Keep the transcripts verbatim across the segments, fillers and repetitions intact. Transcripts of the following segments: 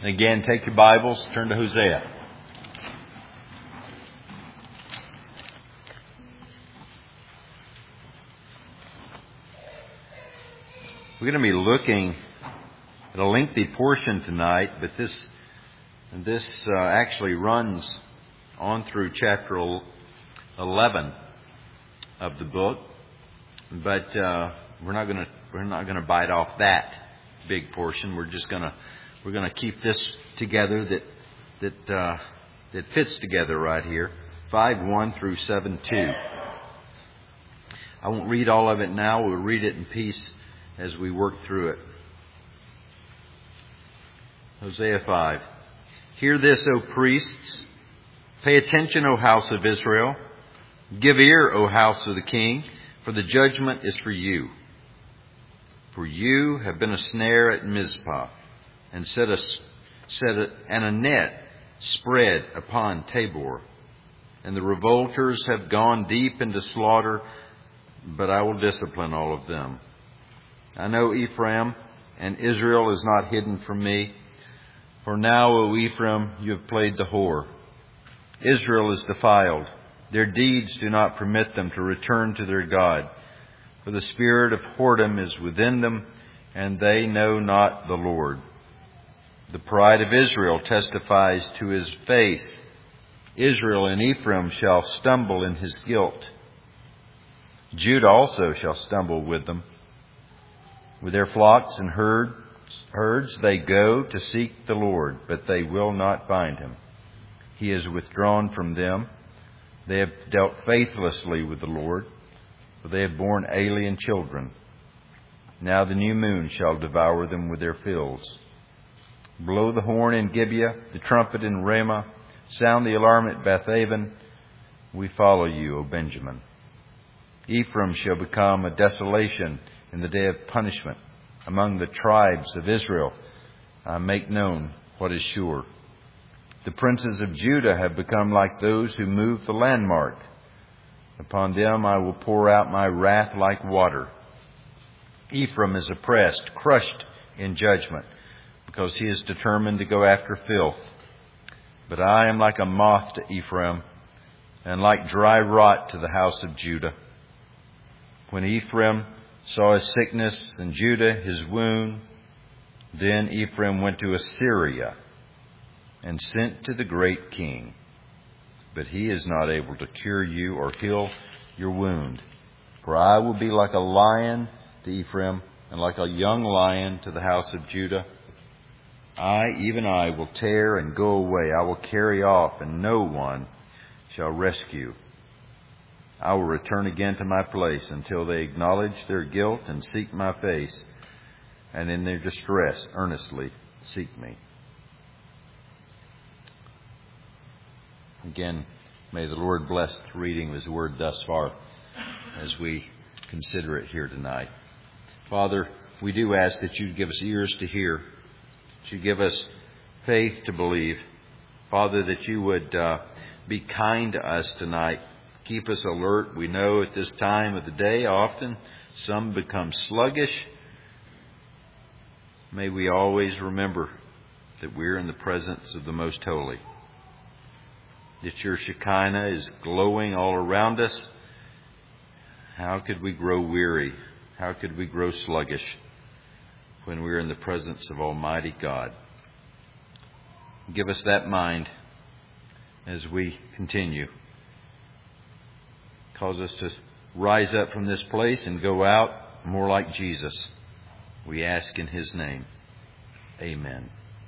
And again, take your Bibles, turn to Hosea. We're going to be looking at a lengthy portion tonight, but this this uh, actually runs on through chapter eleven of the book. But uh, we're not going to we're not going to bite off that big portion. We're just going to we're going to keep this together that that uh, that fits together right here. five one through seven two. I won't read all of it now. We'll read it in peace as we work through it. Hosea five. Hear this, O priests. Pay attention, O house of Israel. Give ear, O house of the king, for the judgment is for you. For you have been a snare at Mizpah, and set a, set a, and a net spread upon Tabor. And the revolters have gone deep into slaughter, but I will discipline all of them. I know Ephraim, and Israel is not hidden from me. For now, O Ephraim, you have played the whore. Israel is defiled. Their deeds do not permit them to return to their God. For the spirit of whoredom is within them, and they know not the Lord. The pride of Israel testifies to his face. Israel and Ephraim shall stumble in his guilt. Judah also shall stumble with them. With their flocks and herds, herds they go to seek the Lord, but they will not find him. He is withdrawn from them. They have dealt faithlessly with the Lord, for they have borne alien children. Now the new moon shall devour them with their fields. Blow the horn in Gibeah, the trumpet in Ramah. Sound the alarm at Bethaven. We follow you, O Benjamin. Ephraim shall become a desolation in the day of punishment. Among the tribes of Israel, I make known what is sure. The princes of Judah have become like those who move the landmark. Upon them I will pour out my wrath like water. Ephraim is oppressed, crushed in judgment, because he is determined to go after filth. But I am like a moth to Ephraim, and like dry rot to the house of Judah. When Ephraim saw his sickness and Judah his wound, then Ephraim went to Assyria and sent to the great king. But he is not able to cure you or heal your wound. For I will be like a lion to Ephraim, and like a young lion to the house of Judah. I, even I, will tear and go away. I will carry off, and no one shall rescue. I will return again to my place until they acknowledge their guilt and seek my face, and in their distress earnestly seek me. Again, may the Lord bless the reading of His Word thus far as we consider it here tonight. Father, we do ask that you give us ears to hear, that you give us faith to believe. Father, that you would uh, be kind to us tonight. Keep us alert. We know at this time of the day, often some become sluggish. May we always remember that we're in the presence of the Most Holy. That your Shekinah is glowing all around us. How could we grow weary? How could we grow sluggish when we're in the presence of Almighty God? Give us that mind as we continue. Cause us to rise up from this place and go out more like Jesus. We ask in His name. Amen.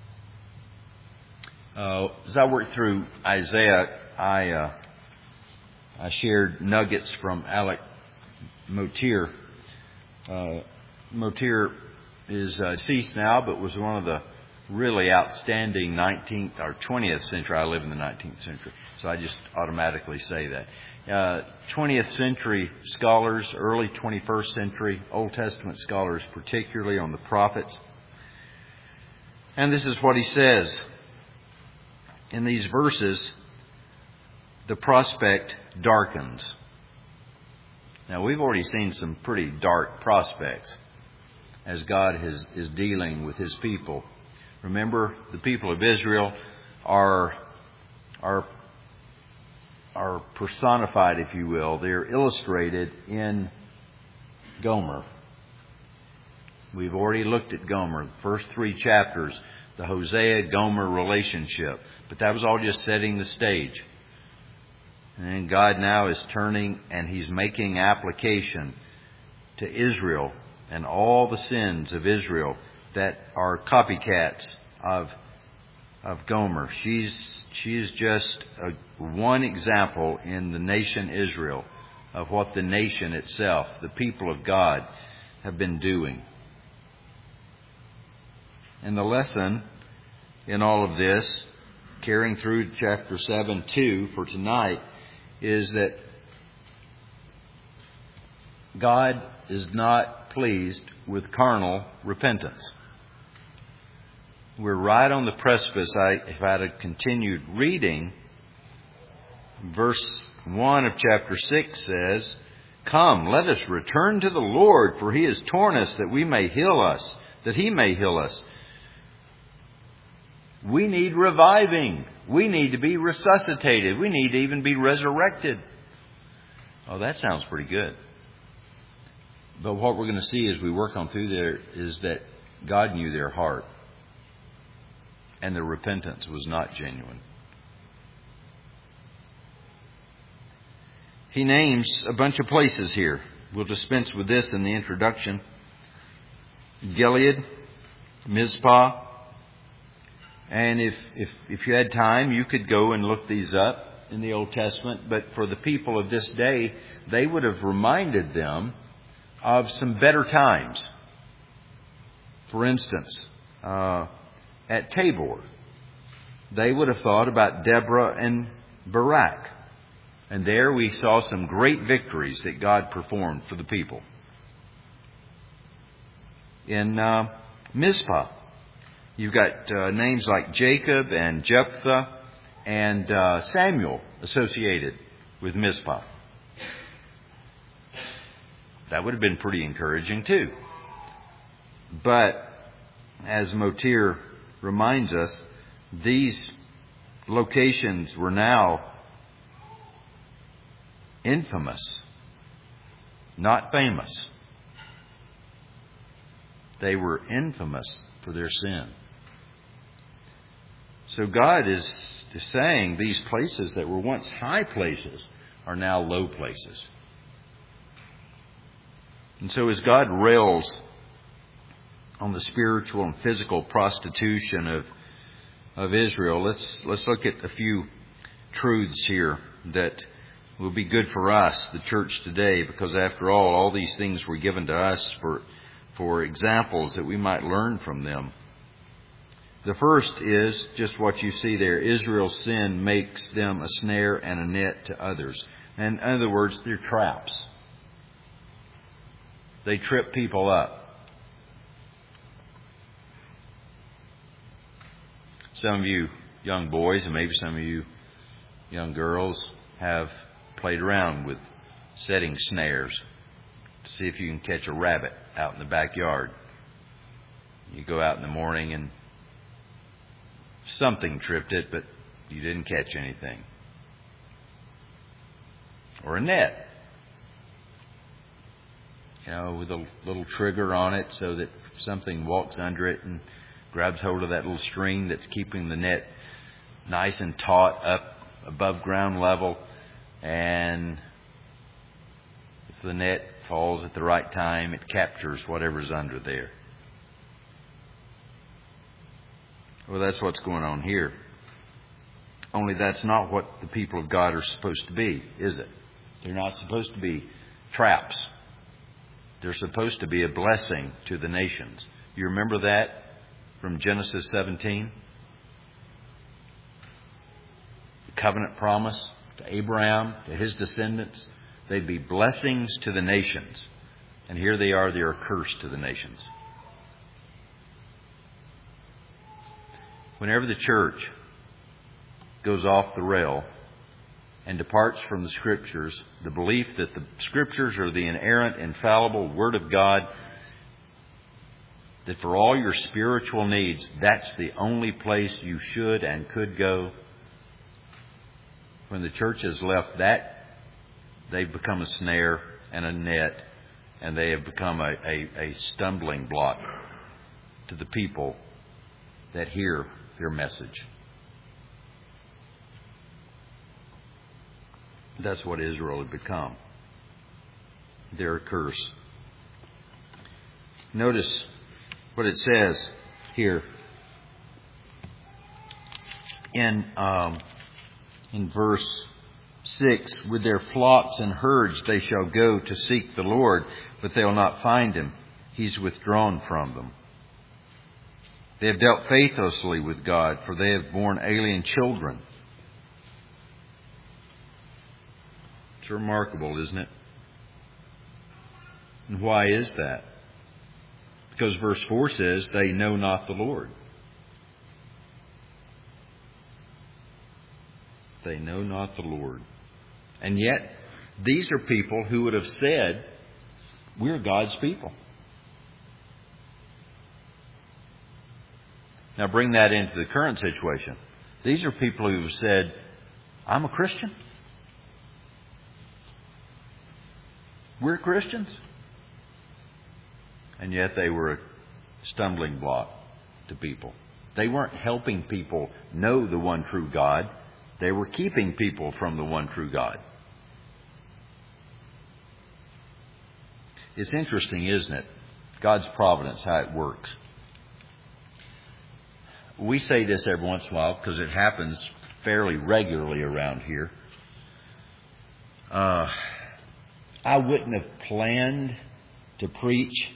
Uh, as I worked through Isaiah, I uh, I shared nuggets from Alec Motyer. Uh, Motyer is uh, deceased now, but was one of the really outstanding nineteenth or twentieth century. I live in the nineteenth century, so I just automatically say that. Uh, twentieth century scholars, early twenty-first century Old Testament scholars, particularly on the prophets. And this is what he says. In these verses, the prospect darkens. Now, we've already seen some pretty dark prospects as God has, is dealing with His people Remember, the people of Israel are, are, are personified, if you will. They're illustrated in Gomer. We've already looked at Gomer. The first three chapters, the Hosea-Gomer relationship. But that was all just setting the stage. And then God now is turning and He's making application to Israel and all the sins of Israel that are copycats of of Gomer. She's she's just a, one example in the nation Israel of what the nation itself, the people of God, have been doing. And the lesson in all of this, carrying through chapter seven too for tonight, is that God is not pleased with carnal repentance. We're right on the precipice. I, if I had continued reading, verse one of chapter six says, "Come, let us return to the Lord, for He has torn us that we may heal us, that He may heal us." We need reviving. We need to be resuscitated. We need to even be resurrected. Oh, that sounds pretty good. But what we're going to see as we work on through there is that God knew their heart. And their repentance was not genuine. He names a bunch of places here. We'll dispense with this in the introduction. Gilead, Mizpah. And if, if, if you had time, you could go and look these up in the Old Testament. But for the people of this day, they would have reminded them of some better times. For instance, uh, at Tabor, they would have thought about Deborah and Barak. And there we saw some great victories that God performed for the people. In uh, Mizpah, you've got uh, names like Jacob and Jephthah and uh, Samuel associated with Mizpah. That would have been pretty encouraging too. But as Motir reminds us, these locations were now infamous, not famous. They were infamous for their sin. So God is saying these places that were once high places are now low places. And so as God rails on the spiritual and physical prostitution of of Israel, let's let's look at a few truths here that will be good for us, the church today, because after all, all these things were given to us for for examples that we might learn from them. The first is just what you see there. Israel's sin makes them a snare and a net to others. And in other words, they're traps. They trip people up. Some of you young boys and maybe some of you young girls have played around with setting snares to see if you can catch a rabbit out in the backyard. You go out in the morning and something tripped it, but you didn't catch anything. Or a net, you know, with a little trigger on it so that something walks under it and grabs hold of that little string that's keeping the net nice and taut up above ground level. And if the net falls at the right time, it captures whatever's under there. Well, that's what's going on here. Only that's not what the people of God are supposed to be, is it? They're not supposed to be traps. They're supposed to be a blessing to the nations. You remember that from Genesis seventeen? The covenant promise to Abraham, to his descendants. They'd be blessings to the nations. And here they are, they're a curse to the nations. Whenever the church goes off the rail and departs from the Scriptures, the belief that the Scriptures are the inerrant, infallible Word of God, that for all your spiritual needs, that's the only place you should and could go. When the church has left that, they've become a snare and a net, and they have become a, a, a stumbling block to the people that hear their message. That's what Israel had become. Their curse. Notice what it says here in um, in verse six. With their flocks and herds they shall go to seek the Lord, but they will not find him. He's withdrawn from them. They have dealt faithlessly with God, for they have borne alien children. It's remarkable, isn't it? And why is that? Because verse four says, they know not the Lord. They know not the Lord. And yet, these are people who would have said, we're God's people. Now bring that into the current situation. These are people who have said, I'm a Christian. We're Christians. And yet they were a stumbling block to people. They weren't helping people know the one true God. They were keeping people from the one true God. It's interesting, isn't it? God's providence, how it works. We say this every once in a while because it happens fairly regularly around here. Uh, I wouldn't have planned to preach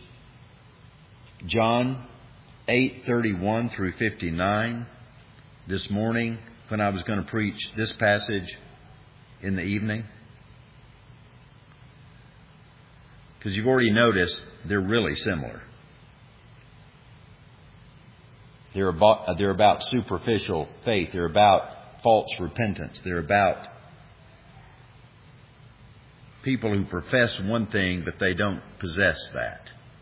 John eight thirty-one through fifty-nine this morning when I was going to preach this passage in the evening. Because you've already noticed they're really similar. They're about, they're about superficial faith. They're about false repentance. They're about people who profess one thing, but they don't possess that.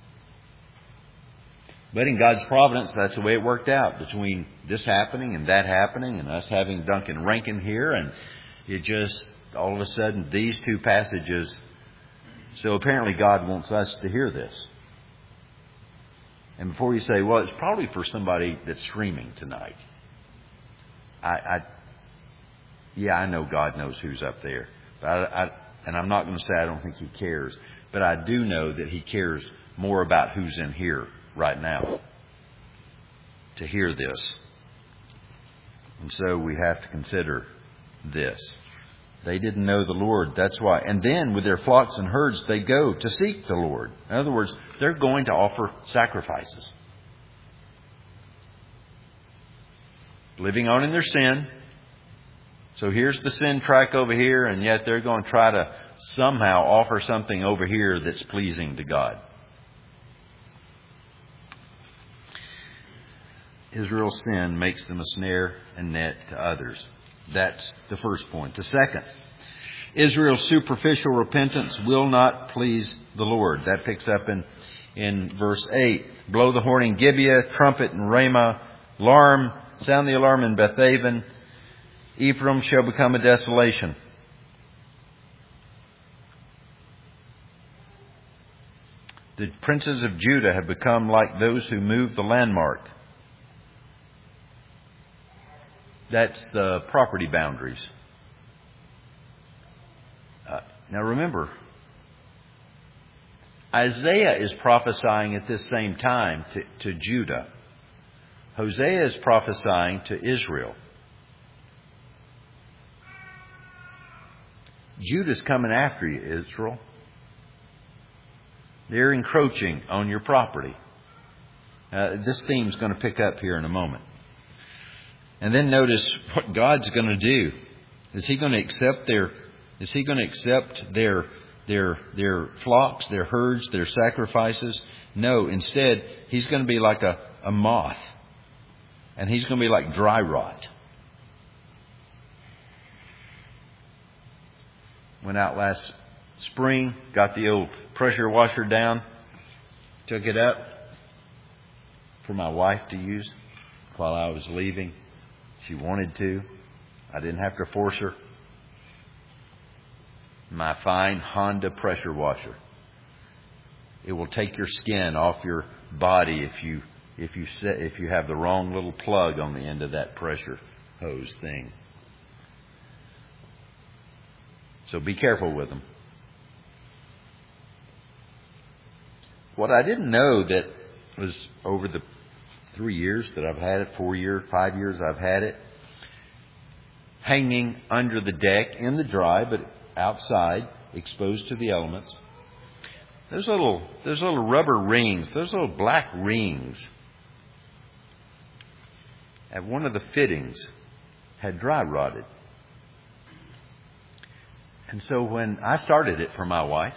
But in God's providence, that's the way it worked out between this happening and that happening and us having Duncan Rankin here. And it just, all of a sudden, these two passages. So apparently God wants us to hear this. And before you say, well, it's probably for somebody that's streaming tonight. I, I yeah, I know God knows who's up there. But I, I, and I'm not going to say I don't think He cares. But I do know that He cares more about who's in here right now to hear this. And so we have to consider this. They didn't know the Lord. That's why. And then with their flocks and herds, they go to seek the Lord. In other words, they're going to offer sacrifices. Living on in their sin. So here's the sin track over here, and yet they're going to try to somehow offer something over here that's pleasing to God. Israel's sin makes them a snare and net to others. That's the first point. The second, Israel's superficial repentance will not please the Lord. That picks up in, in verse eight. Blow the horn in Gibeah, trumpet in Ramah, alarm, sound the alarm in Bethaven. Ephraim shall become a desolation. The princes of Judah have become like those who move the landmark. That's the property boundaries. Uh, now remember, Isaiah is prophesying at this same time to, to Judah. Hosea is prophesying to Israel. Judah's coming after you, Israel. They're encroaching on your property. Uh, this theme's going to pick up here in a moment. And then notice what God's going to do. Is He going to accept their? Is He going to accept their their their flocks, their herds, their sacrifices? No. Instead, He's going to be like a, a moth, and He's going to be like dry rot. Went out last spring, got the old pressure washer down, took it up. for my wife to use while I was leaving. She wanted to. I didn't have to force her. My fine Honda pressure washer. It will take your skin off your body if you if you set, if you have the wrong little plug on the end of that pressure hose thing. So be careful with them. What I didn't know that was over the three years that I've had it, four years, five years I've had it, hanging under the deck in the dry, but outside, exposed to the elements. Those little, those little rubber rings, those little black rings at one of the fittings had dry rotted. And so when I started it for my wife,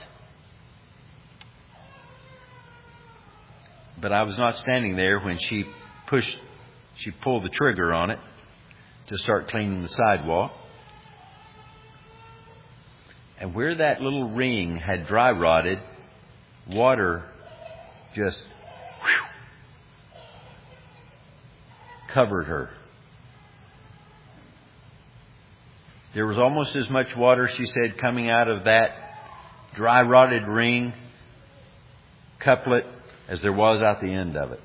but I was not standing there when she pushed, she pulled the trigger on it to start cleaning the sidewalk. And where that little ring had dry rotted, water just whew, covered her. There was almost as much water, she said, coming out of that dry rotted ring couplet as there was out the end of it.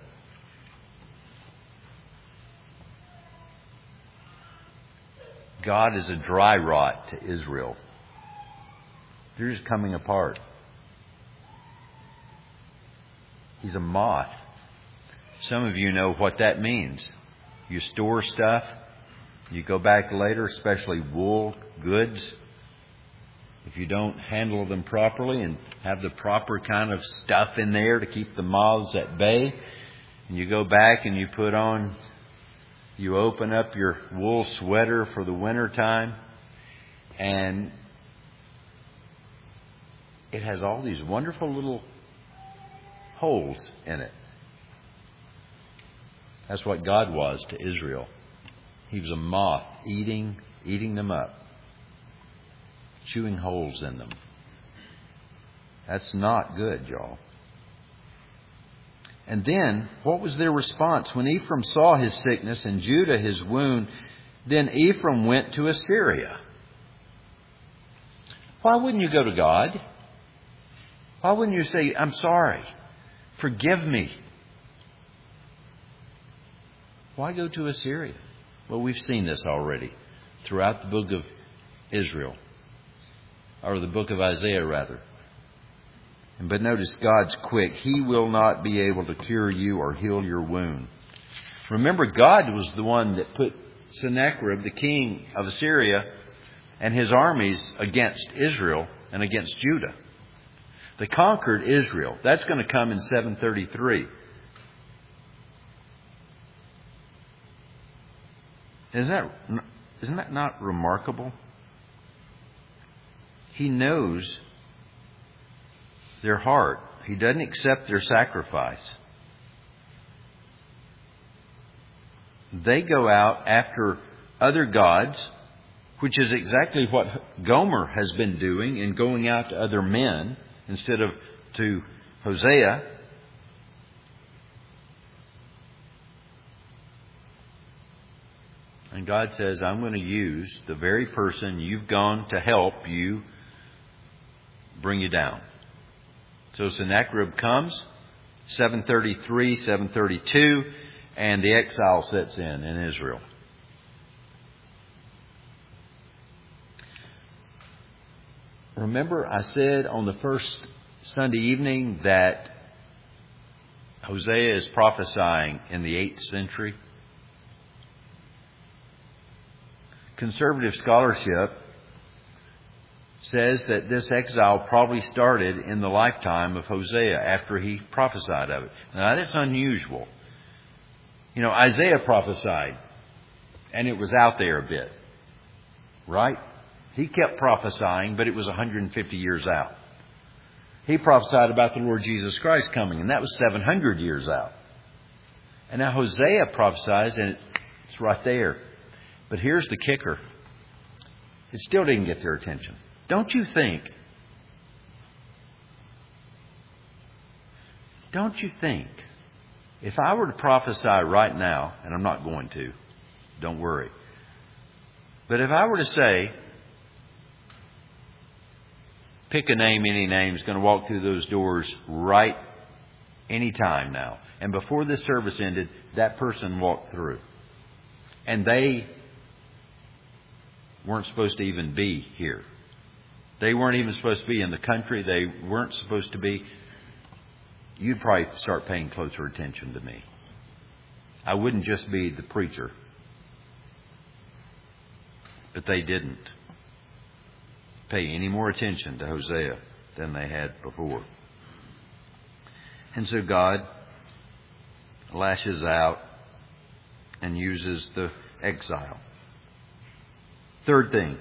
God is a dry rot to Israel. They're just coming apart. He's a moth. Some of you know what that means. You store stuff. You go back later, especially wool goods. If you don't handle them properly and have the proper kind of stuff in there to keep the moths at bay, and you go back and you put on, you open up your wool sweater for the winter time, and it has all these wonderful little holes in it. That's what God was to Israel. He was a moth eating, eating them up, chewing holes in them. That's not good, y'all. And then, what was their response? When Ephraim saw his sickness and Judah his wound, then Ephraim went to Assyria. Why wouldn't you go to God? Why wouldn't you say, I'm sorry, forgive me? Why go to Assyria? Well, we've seen this already throughout the book of Israel, or the book of Isaiah, rather. But notice God's quick. He will not be able to cure you or heal your wound. Remember, God was the one that put Sennacherib, the king of Assyria, and his armies against Israel and against Judah. They conquered Israel. That's going to come in seven thirty-three. Isn't that, isn't that not remarkable? He knows their heart. He doesn't accept their sacrifice. They go out after other gods, which is exactly what Gomer has been doing in going out to other men instead of to Hosea. And God says, I'm going to use the very person you've gone to help you bring you down. So Sennacherib comes, seven thirty-three, seven thirty-two, and the exile sets in in Israel. Remember, I said on the first Sunday evening that Hosea is prophesying in the eighth century. Conservative scholarship says that this exile probably started in the lifetime of Hosea after he prophesied of it. Now, that's unusual. You know, Isaiah prophesied, and it was out there a bit, right? He kept prophesying, but it was one hundred fifty years out. He prophesied about the Lord Jesus Christ coming, and that was seven hundred years out. And now Hosea prophesies, and it's right there. But here's the kicker. It still didn't get their attention. Don't you think? Don't you think If I were to prophesy right now, and I'm not going to, don't worry. But if I were to say, pick a name, any name, is going to walk through those doors right any time now. And before this service ended, that person walked through. And they weren't supposed to even be here. They weren't even supposed to be in the country. They weren't supposed to be. You'd probably start paying closer attention to me. I wouldn't just be the preacher. But they didn't pay any more attention to Hosea than they had before. And so God lashes out and uses the exile. Third thing,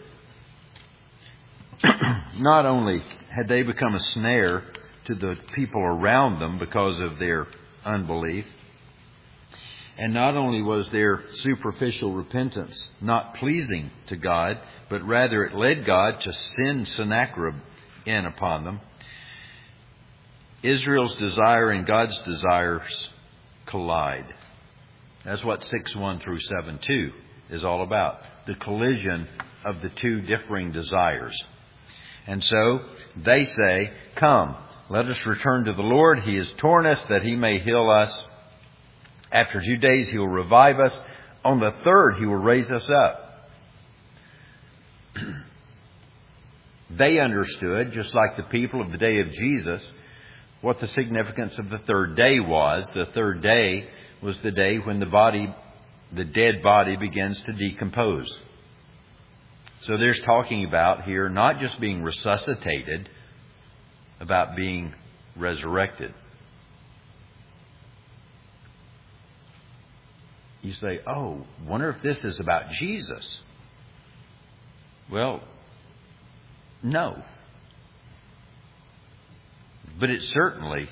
not only had they become a snare to the people around them because of their unbelief, and not only was their superficial repentance not pleasing to God, but rather it led God to send Sennacherib in upon them. Israel's desire and God's desires collide. That's what six one through seven two is all about. The collision of the two differing desires. And so they say, come, let us return to the Lord. He has torn us that He may heal us. After two days He will revive us. On the third He will raise us up. They understood, just like the people of the day of Jesus, what the significance of the third day was. The third day was the day when the body, the dead body, begins to decompose. So there's talking about here not just being resuscitated, about being resurrected. You say, oh, wonder if this is about Jesus. Well, no. But it certainly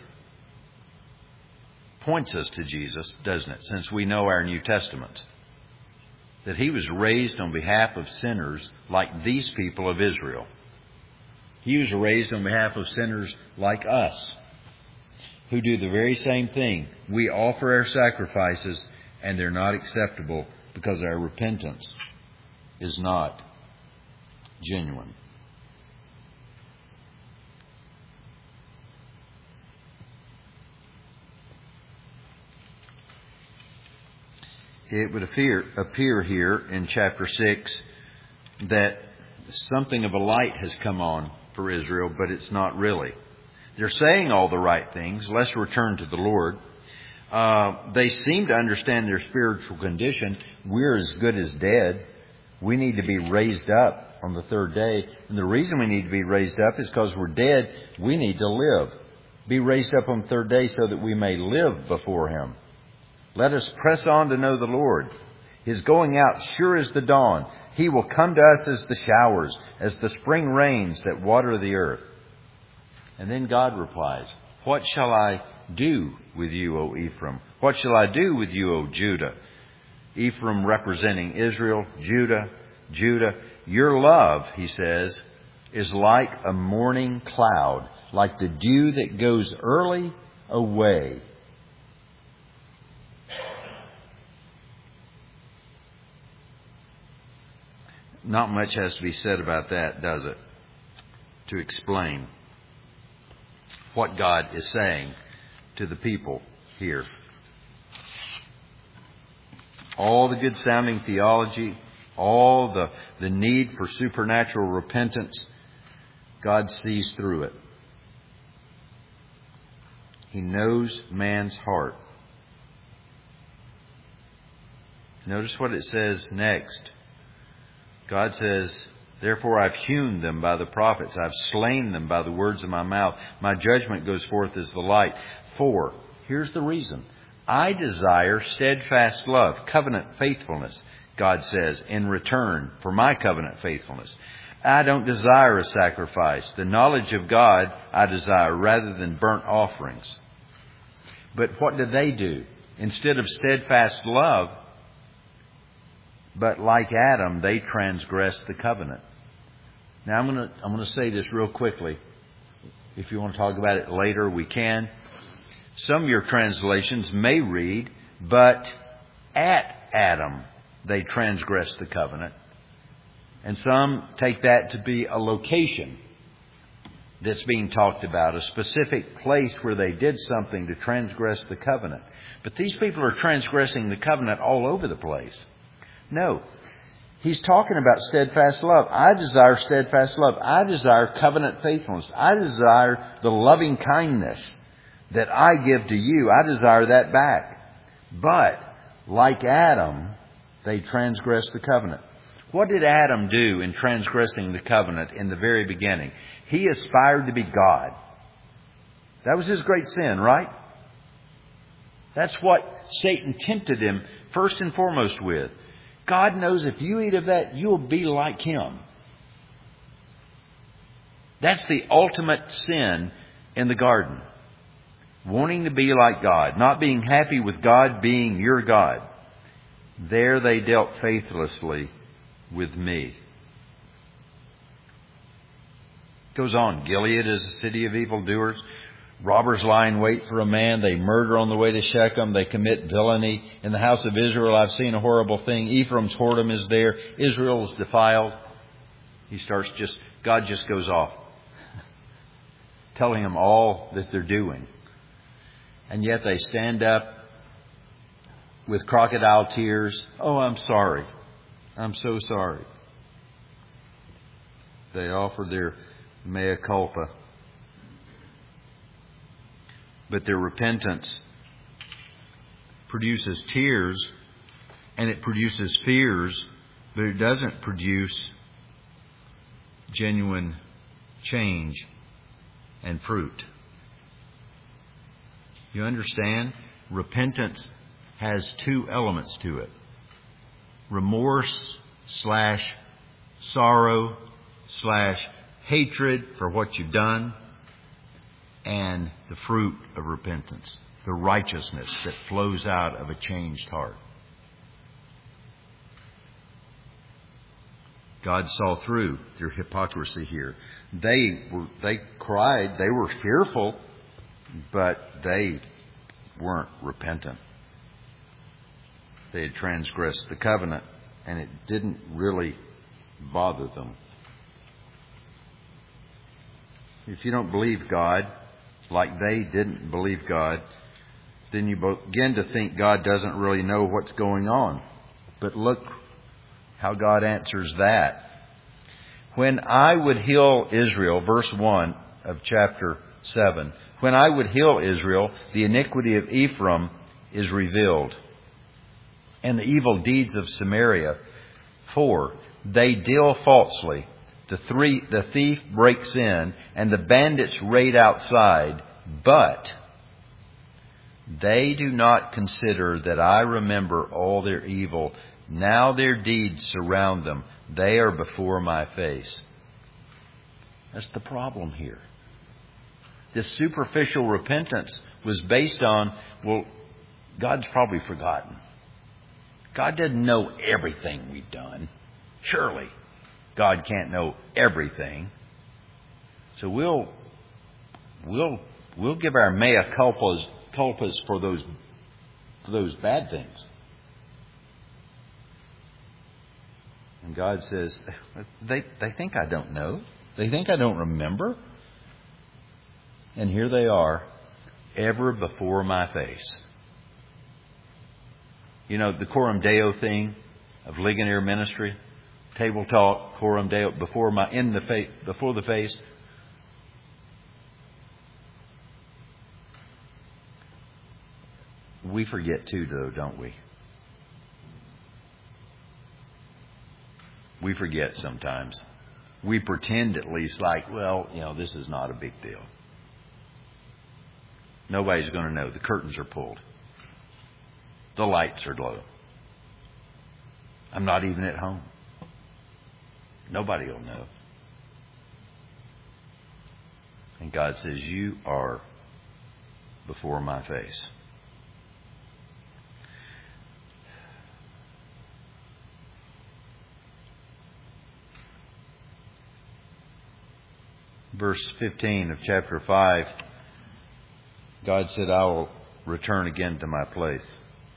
points us to Jesus, doesn't it? Since we know our New Testament. That He was raised on behalf of sinners like these people of Israel. He was raised on behalf of sinners like us, who do the very same thing. We offer our sacrifices and they're not acceptable because our repentance is not genuine. It would appear, appear here in chapter six that something of a light has come on for Israel, but it's not really. They're saying all the right things. Let's return to the Lord. Uh, they seem to understand their spiritual condition. We're as good as dead. We need to be raised up on the third day. And the reason we need to be raised up is because we're dead. We need to live. Be raised up on the third day so that we may live before Him. Let us press on to know the Lord. His going out sure as the dawn. He will come to us as the showers, as the spring rains that water the earth. And then God replies, what shall I do with you, O Ephraim? What shall I do with you, O Judah? Ephraim representing Israel, Judah, Judah. Your love, He says, is like a morning cloud, like the dew that goes early away. Not much has to be said about that, does it? To explain what God is saying to the people here. All the good sounding theology, all the, the need for supernatural repentance, God sees through it. He knows man's heart. Notice what it says next. God says, therefore I've hewn them by the prophets. I've slain them by the words of my mouth. My judgment goes forth as the light. For, here's the reason. I desire steadfast love, covenant faithfulness, God says, in return for my covenant faithfulness. I don't desire a sacrifice. The knowledge of God I desire rather than burnt offerings. But what did they do? Instead of steadfast love, but like Adam, they transgressed the covenant. Now I'm going to I'm going to say this real quickly. If you want to talk about it later, we can. Some of your translations may read, but at Adam they transgressed the covenant. And some take that to be a location that's being talked about, a specific place where they did something to transgress the covenant. But these people are transgressing the covenant all over the place. No. He's talking about steadfast love. I desire steadfast love. I desire covenant faithfulness. I desire the loving kindness that I give to you. I desire that back. But, like Adam, they transgressed the covenant. What did Adam do in transgressing the covenant in the very beginning? He aspired to be God. That was his great sin, right? That's what Satan tempted him first and foremost with. God knows if you eat of that, you'll be like him. That's the ultimate sin in the garden. Wanting to be like God, not being happy with God being your God. There they dealt faithlessly with me. Goes on. Gilead is a city of evildoers. Robbers lie in wait for a man. They murder on the way to Shechem. They commit villainy. In the house of Israel I've seen a horrible thing. Ephraim's whoredom is there. Israel is defiled. He starts just, God just goes off, telling them all that they're doing. And yet they stand up with crocodile tears. Oh, I'm sorry. I'm so sorry. They offer their mea culpa. But their repentance produces tears and it produces fears, but it doesn't produce genuine change and fruit. You understand? Repentance has two elements to it. Remorse slash sorrow slash hatred for what you've done, and the fruit of repentance, the righteousness that flows out of a changed heart. God saw through their hypocrisy here. They were, they cried, they were fearful, but they weren't repentant. They had transgressed the covenant, and it didn't really bother them. If you don't believe God, like they didn't believe God, then you begin to think God doesn't really know what's going on. But look how God answers that. When I would heal Israel, verse one of chapter seven, when I would heal Israel, the iniquity of Ephraim is revealed, and the evil deeds of Samaria. For they deal falsely. The, three, the thief breaks in, and the bandits raid outside, but they do not consider that I remember all their evil. Now their deeds surround them. They are before my face. That's the problem here. This superficial repentance was based on, well, God's probably forgotten. God doesn't know everything we've done. Surely God can't know everything. So we'll we'll we'll give our mea culpas culpas for those for those bad things. And God says, they they think I don't know. They think I don't remember. And here they are, ever before my face. You know, the Coram Deo thing of Ligonier ministry, table talk, Coram Deo, before my in the face, before the face. We forget too, though, don't we? We forget sometimes. We pretend at least like, well, you know, this is not a big deal. Nobody's going to know. The curtains are pulled. The lights are low. I'm not even at home. Nobody will know. And God says, you are before my face. Verse fifteen of chapter five. God said, I will return again to my place.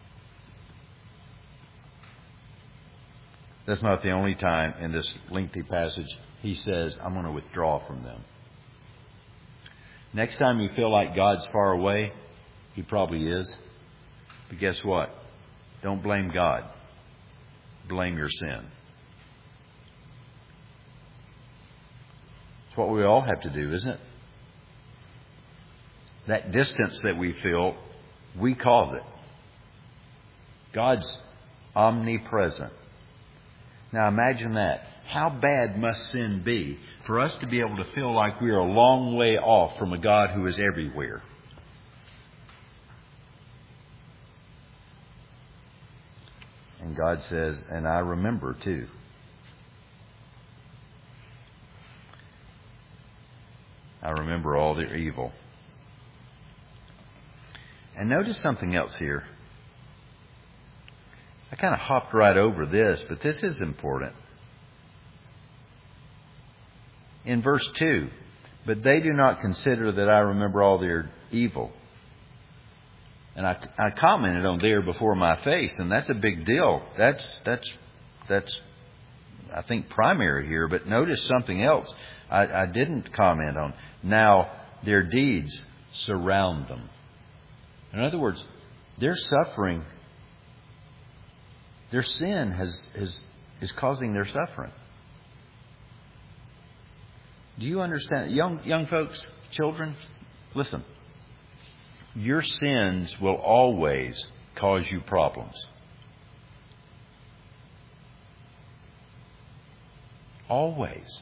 That's not the only time in this lengthy passage he says, I'm going to withdraw from them. Next time you feel like God's far away, he probably is. But guess what? Don't blame God. Blame your sin. It's what we all have to do, isn't it? That distance that we feel, we cause it. God's omnipresent. Now imagine that. How bad must sin be for us to be able to feel like we are a long way off from a God who is everywhere? And God says, and I remember too. I remember all their evil. And notice something else here. I kind of hopped right over this, but this is important. In verse two, but they do not consider that I remember all their evil. And I, I commented on there before my face, and that's a big deal. That's, that's, that's, I think, primary here. But notice something else I, I didn't comment on. Now, their deeds surround them. In other words, their suffering, their sin has, is, is causing their suffering. Do you understand? Young, young folks, children, listen. Your sins will always cause you problems. Always.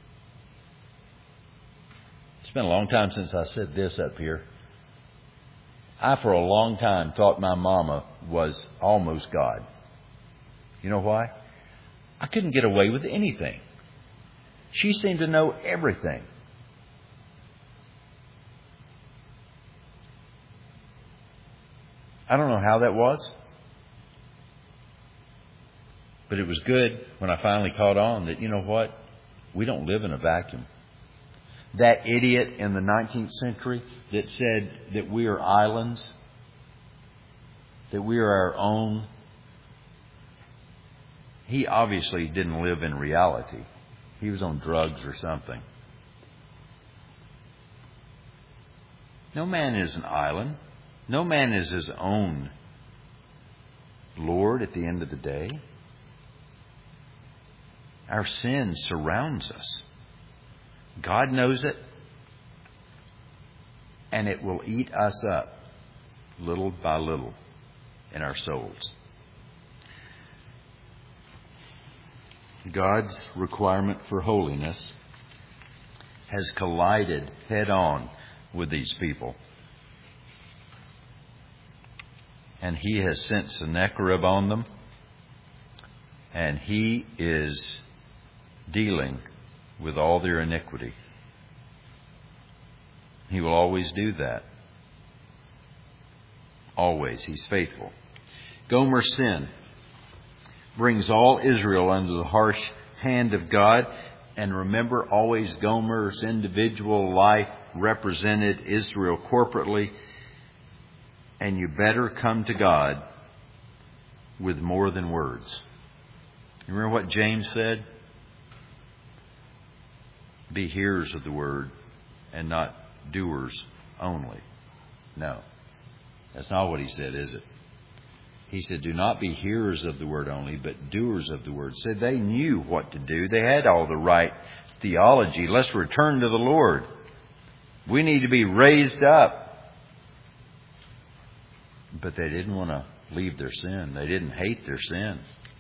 It's been a long time since I said this up here. I, for a long time, thought my mama was almost God. You know why? I couldn't get away with anything. She seemed to know everything. I don't know how that was, but it was good when I finally caught on that, you know what? We don't live in a vacuum. That idiot in the nineteenth century that said that we are islands, that we are our own, he obviously didn't live in reality. He was on drugs or something. No man is an island. No man is his own Lord at the end of the day. Our sin surrounds us. God knows it, and it will eat us up little by little in our souls. God's requirement for holiness has collided head on with these people. And he has sent Sennacherib on them. And he is dealing with all their iniquity. He will always do that. Always. He's faithful. Gomer's sin brings all Israel under the harsh hand of God. And remember, always Gomer's individual life represented Israel corporately. And you better come to God with more than words. You remember what James said? Be hearers of the word and not doers only. No, that's not what he said, is it? He said, do not be hearers of the word only, but doers of the word. Said they knew what to do. They had all the right theology. Let's return to the Lord. We need to be raised up. But they didn't want to leave their sin. They didn't hate their sin.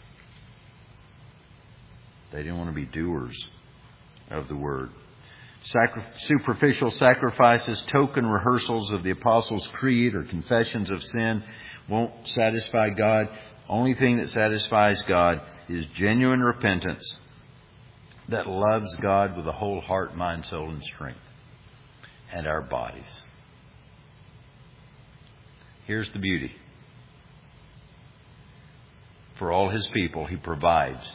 They didn't want to be doers of the word. Sacri- superficial sacrifices, token rehearsals of the Apostles' Creed or confessions of sin won't satisfy God. Only thing that satisfies God is genuine repentance that loves God with a whole heart, mind, soul, and strength, and our bodies. Here's the beauty. For all his people, he provides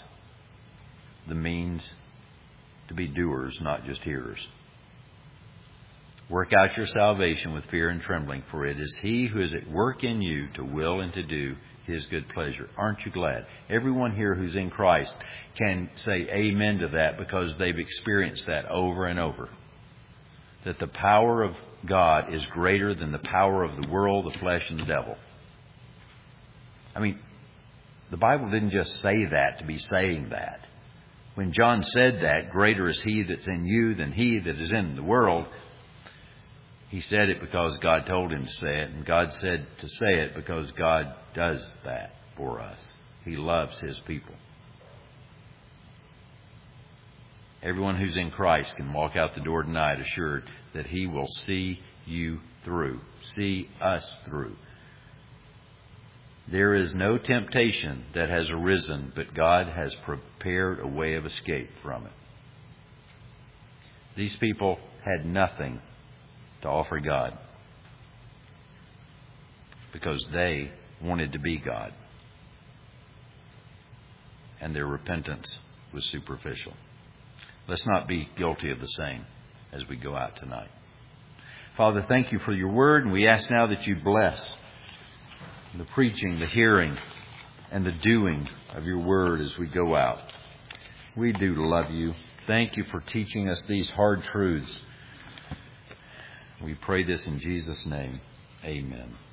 the means to be doers, not just hearers. Work out your salvation with fear and trembling, for it is He who is at work in you to will and to do His good pleasure. Aren't you glad? Everyone here who's in Christ can say amen to that because they've experienced that over and over. That the power of God is greater than the power of the world, the flesh, and the devil. I mean, the Bible didn't just say that to be saying that. When John said that, greater is He that's in you than he that is in the world, he said it because God told him to say it, and God said to say it because God does that for us. He loves His people. Everyone who's in Christ can walk out the door tonight assured that He will see you through, see us through. There is no temptation that has arisen, but God has prepared a way of escape from it. These people had nothing to offer God because they wanted to be God. And their repentance was superficial. Let's not be guilty of the same as we go out tonight. Father, thank You for Your word, and we ask now that You bless the preaching, the hearing, and the doing of Your word as we go out. We do love You. Thank You for teaching us these hard truths. We pray this in Jesus' name. Amen.